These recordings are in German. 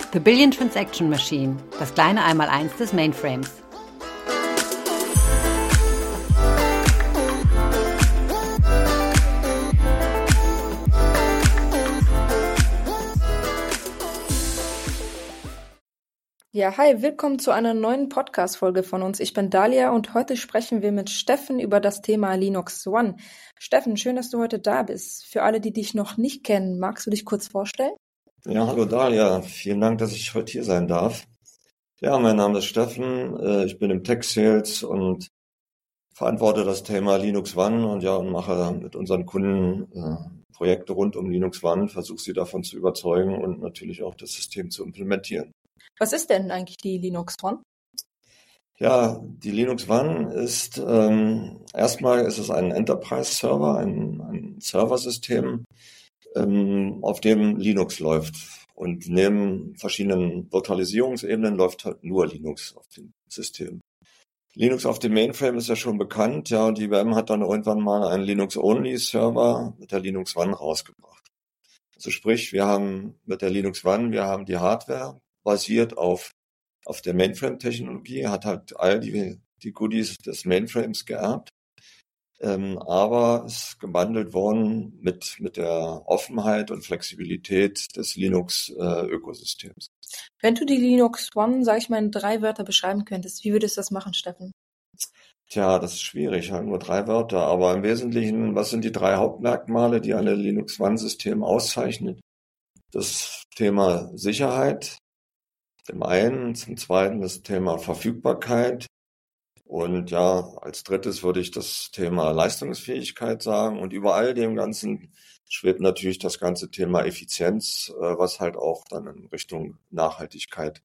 The Billion Transaction Machine, das kleine Einmaleins des Mainframes. Ja, hi, willkommen zu einer neuen Podcast-Folge von uns. Ich bin Dalia und heute sprechen wir mit Steffen über das Thema Linux One. Steffen, schön, dass du heute da bist. Für alle, die dich noch nicht kennen, magst du dich kurz vorstellen? Ja, hallo Dalia, vielen Dank, dass ich heute hier sein darf. Ja, mein Name ist Steffen, ich bin im Tech Sales und verantworte das Thema Linux One und mache mit unseren Kunden Projekte rund um Linux One, versuche sie davon zu überzeugen und natürlich auch das System zu implementieren. Was ist denn eigentlich die Linux One? Ja, die Linux One ist, erstmal ist es ein Enterprise-Server, ein Serversystem, auf dem Linux läuft. Und neben verschiedenen Virtualisierungsebenen läuft halt nur Linux auf dem System. Linux auf dem Mainframe ist ja schon bekannt, ja, und die IBM hat dann irgendwann mal einen Linux-Only-Server mit der Linux One rausgebracht. Also sprich, wir haben mit der Linux One, wir haben die Hardware basiert auf der Mainframe-Technologie, hat halt all die Goodies des Mainframes geerbt, aber ist gebundelt worden mit der Offenheit und Flexibilität des Linux-Ökosystems. Wenn du die Linux One, sag ich mal, in 3 Wörter beschreiben könntest, wie würdest du das machen, Steffen? Tja, das ist schwierig, halt nur 3 Wörter, aber im Wesentlichen, was sind die 3 Hauptmerkmale, die ein Linux One-System auszeichnet? Das Thema Sicherheit, zum einen, zum zweiten das Thema Verfügbarkeit und ja, als drittes würde ich das Thema Leistungsfähigkeit sagen und über all dem Ganzen schwebt natürlich das ganze Thema Effizienz, was halt auch dann in Richtung Nachhaltigkeit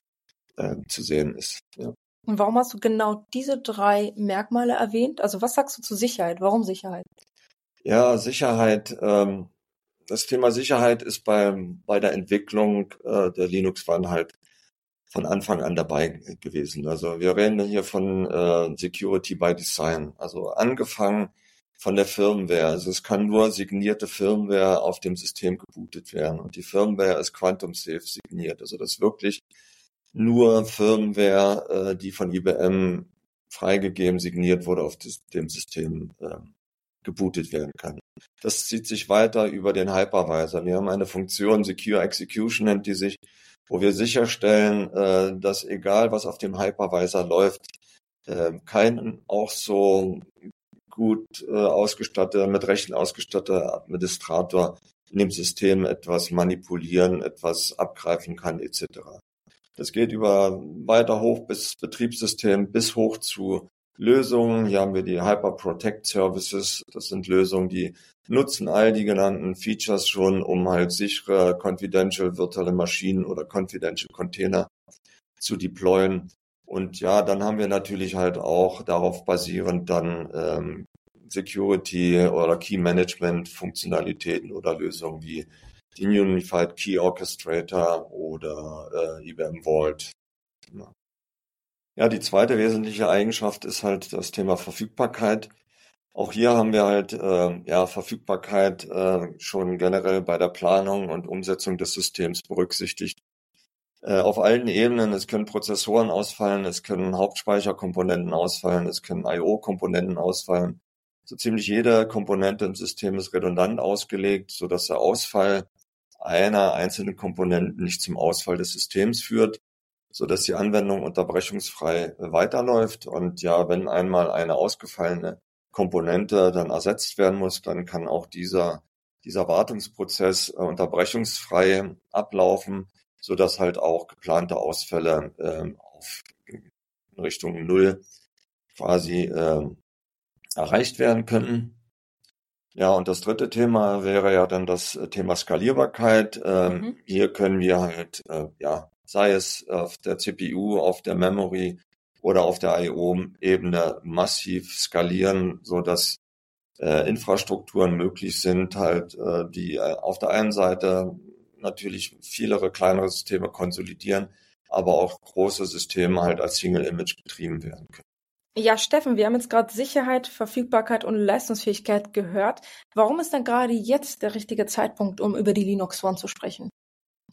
zu sehen ist. Ja. Und warum hast du genau diese 3 Merkmale erwähnt? Also was sagst du zu Sicherheit? Warum Sicherheit? Ja, Sicherheit, das Thema Sicherheit ist bei der Entwicklung der Linux One halt von Anfang an dabei gewesen. Also wir reden hier von Security by Design, also angefangen von der Firmware. Also es kann nur signierte Firmware auf dem System gebootet werden und die Firmware ist Quantum Safe signiert. Also das ist wirklich nur Firmware, die von IBM freigegeben, signiert wurde, auf dem System gebootet werden kann. Das zieht sich weiter über den Hypervisor. Wir haben eine Funktion, Secure Execution nennt die sich, wo wir sicherstellen, dass egal was auf dem Hypervisor läuft, kein auch so gut mit Rechten ausgestatteter Administrator in dem System etwas manipulieren, etwas abgreifen kann etc. Das geht über weiter hoch bis Betriebssystem, bis hoch zu Lösungen. Hier haben wir die Hyper Protect Services. Das sind Lösungen, die nutzen all die genannten Features schon, um halt sichere confidential virtuelle Maschinen oder confidential Container zu deployen. Und ja, dann haben wir natürlich halt auch darauf basierend dann Security oder Key Management Funktionalitäten oder Lösungen wie den Unified Key Orchestrator oder IBM Vault. Ja, die zweite wesentliche Eigenschaft ist halt das Thema Verfügbarkeit. Auch hier haben wir halt Verfügbarkeit schon generell bei der Planung und Umsetzung des Systems berücksichtigt. Auf allen Ebenen, es können Prozessoren ausfallen, es können Hauptspeicherkomponenten ausfallen, es können I/O-Komponenten ausfallen. So ziemlich jede Komponente im System ist redundant ausgelegt, sodass der Ausfall einer einzelnen Komponente nicht zum Ausfall des Systems führt, sodass die Anwendung unterbrechungsfrei weiterläuft. Und ja, wenn einmal eine ausgefallene Komponente dann ersetzt werden muss, dann kann auch dieser Wartungsprozess unterbrechungsfrei ablaufen, sodass halt auch geplante Ausfälle in Richtung Null quasi erreicht werden können. Ja, und das dritte Thema wäre ja dann das Thema Skalierbarkeit. Hier können wir halt, sei es auf der CPU, auf der Memory oder auf der I/O-Ebene massiv skalieren, so dass Infrastrukturen möglich sind, halt die auf der einen Seite natürlich vielere kleinere Systeme konsolidieren, aber auch große Systeme halt als Single Image betrieben werden können. Ja, Steffen, wir haben jetzt gerade Sicherheit, Verfügbarkeit und Leistungsfähigkeit gehört. Warum ist denn gerade jetzt der richtige Zeitpunkt, um über die Linux One zu sprechen?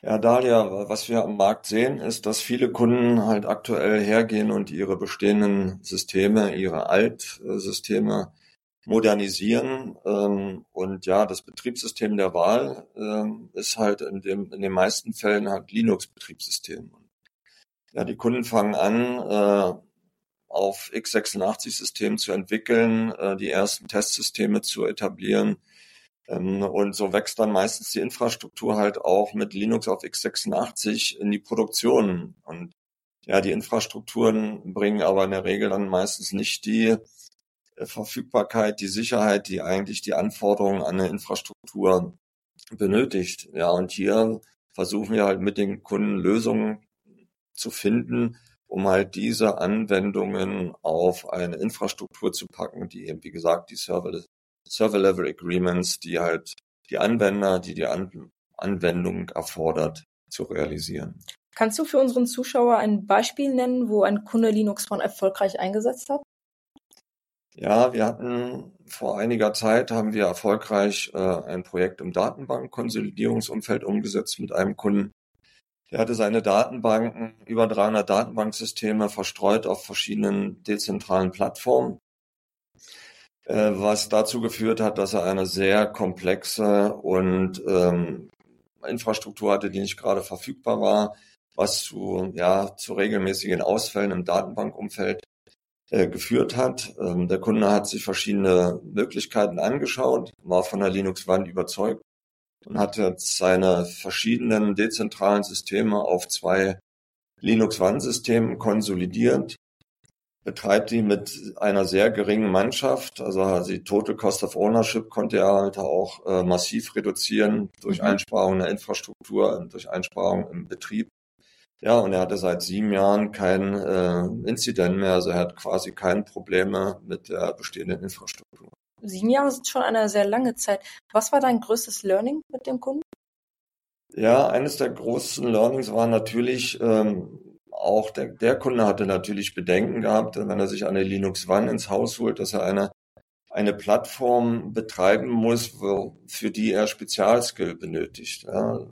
Ja, Dalia, was wir am Markt sehen, ist, dass viele Kunden halt aktuell hergehen und ihre bestehenden Systeme, ihre Altsysteme modernisieren. Und ja, das Betriebssystem der Wahl ist halt in den meisten Fällen halt Linux-Betriebssystem. Ja, die Kunden fangen an, auf x86-Systemen zu entwickeln, die ersten Testsysteme zu etablieren. Und so wächst dann meistens die Infrastruktur halt auch mit Linux auf x86 in die Produktion. Und ja, die Infrastrukturen bringen aber in der Regel dann meistens nicht die Verfügbarkeit, die Sicherheit, die eigentlich die Anforderungen an eine Infrastruktur benötigt. Ja, und hier versuchen wir halt mit den Kunden Lösungen zu finden, um halt diese Anwendungen auf eine Infrastruktur zu packen, die eben, wie gesagt, die Server-Level Agreements, die halt die Anwender, die Anwendung erfordert, zu realisieren. Kannst du für unseren Zuschauer ein Beispiel nennen, wo ein Kunde Linux One erfolgreich eingesetzt hat? Ja, wir hatten vor einiger Zeit, haben wir erfolgreich ein Projekt im Datenbankkonsolidierungsumfeld umgesetzt mit einem Kunden. Der hatte seine Datenbanken, über 300 Datenbanksysteme verstreut auf verschiedenen dezentralen Plattformen, was dazu geführt hat, dass er eine sehr komplexe und Infrastruktur hatte, die nicht gerade verfügbar war, was zu regelmäßigen Ausfällen im Datenbankumfeld geführt hat. Der Kunde hat sich verschiedene Möglichkeiten angeschaut, war von der Linux One überzeugt und hat jetzt seine verschiedenen dezentralen Systeme auf 2 Linux One Systemen konsolidiert, betreibt die mit einer sehr geringen Mannschaft, also die Total Cost of Ownership konnte er halt auch massiv reduzieren durch Einsparung der Infrastruktur und durch Einsparung im Betrieb. Ja, und er hatte seit 7 Jahren kein Incident mehr, also er hat quasi keine Probleme mit der bestehenden Infrastruktur. 7 Jahre sind schon eine sehr lange Zeit. Was war dein größtes Learning mit dem Kunden? Ja, eines der großen Learnings war natürlich, auch der Kunde hatte natürlich Bedenken gehabt, wenn er sich eine Linux One ins Haus holt, dass er eine Plattform betreiben muss, für die er Spezialskill benötigt. Ja.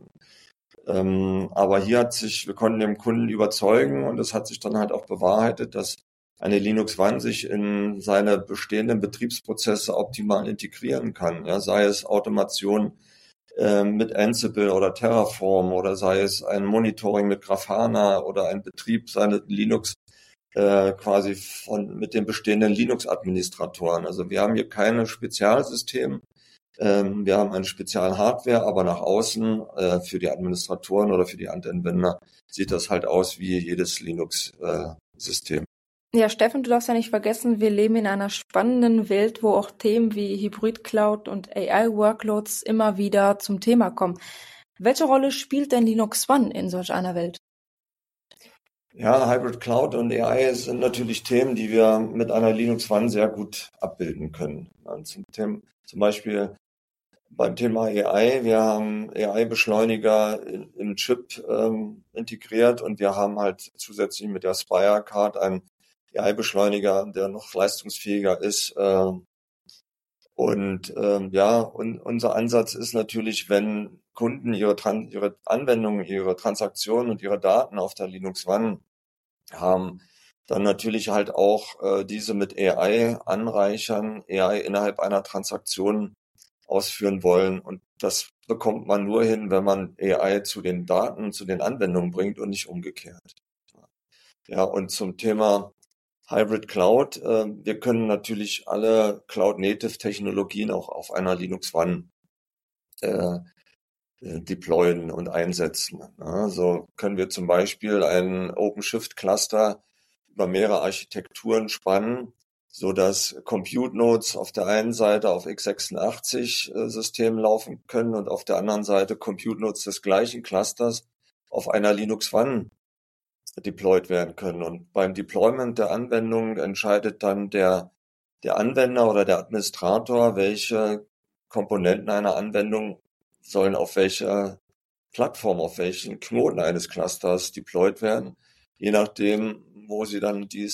Aber wir konnten den Kunden überzeugen und es hat sich dann halt auch bewahrheitet, dass eine Linux One sich in seine bestehenden Betriebsprozesse optimal integrieren kann. Ja, sei es Automation mit Ansible oder Terraform oder sei es ein Monitoring mit Grafana oder ein Betrieb seiner Linux quasi mit den bestehenden Linux-Administratoren. Also wir haben hier keine Spezialsysteme. Wir haben eine Spezialhardware, aber nach außen für die Administratoren oder für die Anwender sieht das halt aus wie jedes Linux-System. Ja, Steffen, du darfst ja nicht vergessen, wir leben in einer spannenden Welt, wo auch Themen wie Hybrid-Cloud und AI-Workloads immer wieder zum Thema kommen. Welche Rolle spielt denn Linux One in solch einer Welt? Ja, Hybrid Cloud und AI sind natürlich Themen, die wir mit einer Linux One sehr gut abbilden können. Zum Beispiel beim Thema AI, wir haben AI-Beschleuniger im Chip integriert und wir haben halt zusätzlich mit der Spire Card einen AI-Beschleuniger, der noch leistungsfähiger ist. Und unser Ansatz ist natürlich, wenn Kunden ihre Anwendungen, ihre Transaktionen und ihre Daten auf der Linux One haben, dann natürlich halt auch diese mit AI anreichern, AI innerhalb einer Transaktion ausführen wollen. Und das bekommt man nur hin, wenn man AI zu den Daten, zu den Anwendungen bringt und nicht umgekehrt. Ja, und zum Thema Hybrid Cloud, wir können natürlich alle Cloud-Native-Technologien auch auf einer Linux One deployen und einsetzen. Ja, so können wir zum Beispiel ein OpenShift-Cluster über mehrere Architekturen spannen, so dass Compute Nodes auf der einen Seite auf x86-Systemen laufen können und auf der anderen Seite Compute Nodes des gleichen Clusters auf einer Linux One deployed werden können. Und beim Deployment der Anwendung entscheidet dann der Anwender oder der Administrator, welche Komponenten einer Anwendung sollen auf welcher Plattform, auf welchen Knoten eines Clusters deployed werden, je nachdem, wo sie dann die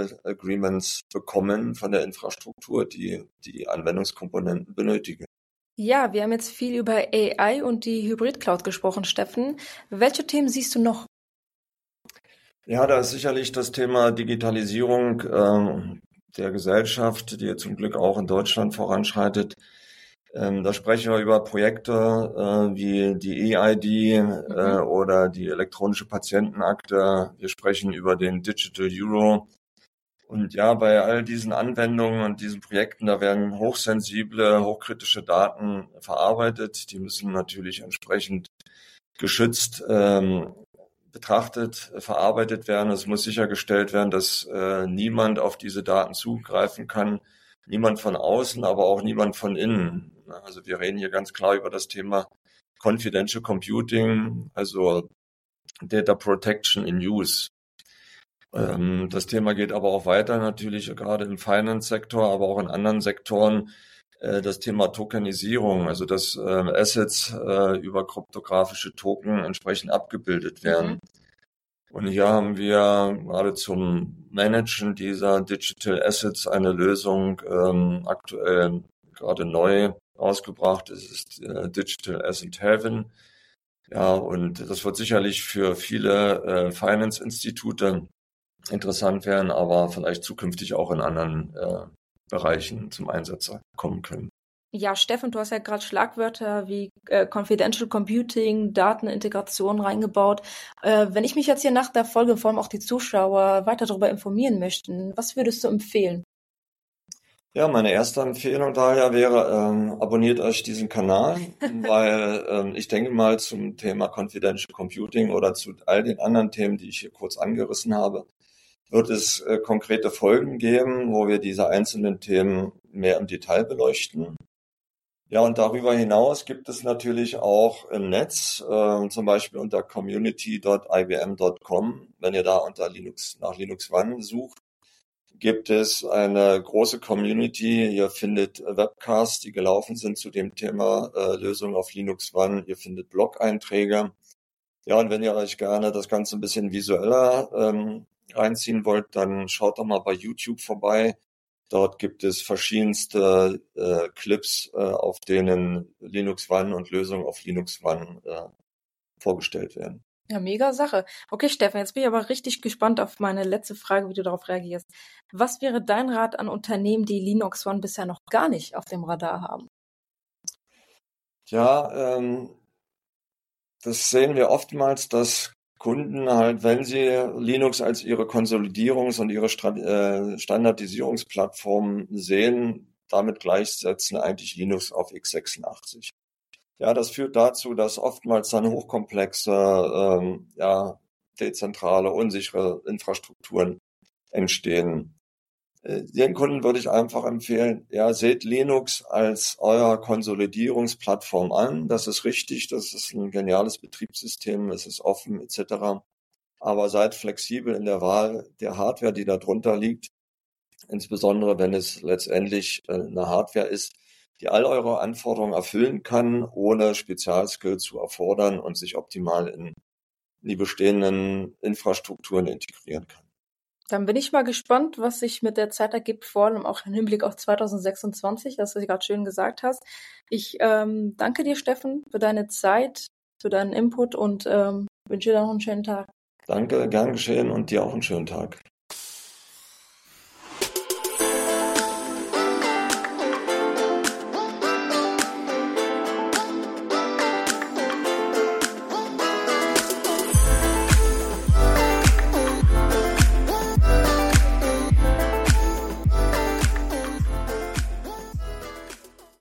Service-Level-Agreements bekommen von der Infrastruktur, die die Anwendungskomponenten benötigen. Ja, wir haben jetzt viel über AI und die Hybrid-Cloud gesprochen, Steffen. Welche Themen siehst du noch? Ja, da ist sicherlich das Thema Digitalisierung der Gesellschaft, die zum Glück auch in Deutschland voranschreitet. Da sprechen wir über Projekte wie die eID oder die elektronische Patientenakte. Wir sprechen über den Digital Euro. Und ja, bei all diesen Anwendungen und diesen Projekten, da werden hochsensible, hochkritische Daten verarbeitet. Die müssen natürlich entsprechend geschützt betrachtet, verarbeitet werden. Es muss sichergestellt werden, dass niemand auf diese Daten zugreifen kann. Niemand von außen, aber auch niemand von innen. Also wir reden hier ganz klar über das Thema Confidential Computing, also Data Protection in Use. Das Thema geht aber auch weiter natürlich, gerade im Finance-Sektor, aber auch in anderen Sektoren. Das Thema Tokenisierung, also dass Assets über kryptografische Token entsprechend abgebildet werden. Und hier haben wir gerade zum Managen dieser Digital Assets eine Lösung aktuell gerade neu ausgebracht. Es ist Digital Asset Haven. Ja, und das wird sicherlich für viele Finance-Institute interessant werden, aber vielleicht zukünftig auch in anderen Bereichen zum Einsatz kommen können. Ja, Steffen, du hast ja gerade Schlagwörter wie Confidential Computing, Datenintegration reingebaut. Wenn ich mich jetzt hier nach der Folge, vor allem auch die Zuschauer, weiter darüber informieren möchten, was würdest du empfehlen? Ja, meine erste Empfehlung daher wäre, abonniert euch diesen Kanal, weil ich denke mal zum Thema Confidential Computing oder zu all den anderen Themen, die ich hier kurz angerissen habe, wird es konkrete Folgen geben, wo wir diese einzelnen Themen mehr im Detail beleuchten. Ja, und darüber hinaus gibt es natürlich auch im Netz, zum Beispiel unter community.ibm.com, wenn ihr da unter nach Linux One sucht, gibt es eine große Community. Ihr findet Webcasts, die gelaufen sind zu dem Thema Lösung auf Linux One. Ihr findet Blog-Einträge. Ja, und wenn ihr euch gerne das Ganze ein bisschen visueller reinziehen wollt, dann schaut doch mal bei YouTube vorbei. Dort gibt es verschiedenste Clips, auf denen Linux One und Lösungen auf Linux One vorgestellt werden. Ja, mega Sache. Okay, Steffen, jetzt bin ich aber richtig gespannt auf meine letzte Frage, wie du darauf reagierst. Was wäre dein Rat an Unternehmen, die Linux One bisher noch gar nicht auf dem Radar haben? Ja, das sehen wir oftmals, dass Kunden halt, wenn sie Linux als ihre Konsolidierungs- und ihre Standardisierungsplattform sehen, damit gleichsetzen eigentlich Linux auf x86. Ja, das führt dazu, dass oftmals dann hochkomplexe, dezentrale, unsichere Infrastrukturen entstehen. Den Kunden würde ich einfach empfehlen, ja, seht Linux als euer Konsolidierungsplattform an. Das ist richtig, das ist ein geniales Betriebssystem, es ist offen etc. Aber seid flexibel in der Wahl der Hardware, die da drunter liegt, insbesondere wenn es letztendlich eine Hardware ist, die all eure Anforderungen erfüllen kann, ohne Spezialskills zu erfordern und sich optimal in die bestehenden Infrastrukturen integrieren kann. Dann bin ich mal gespannt, was sich mit der Zeit ergibt, vor allem auch im Hinblick auf 2026, das du gerade schön gesagt hast. Ich danke dir, Steffen, für deine Zeit, für deinen Input und wünsche dir noch einen schönen Tag. Danke, gern geschehen und dir auch einen schönen Tag.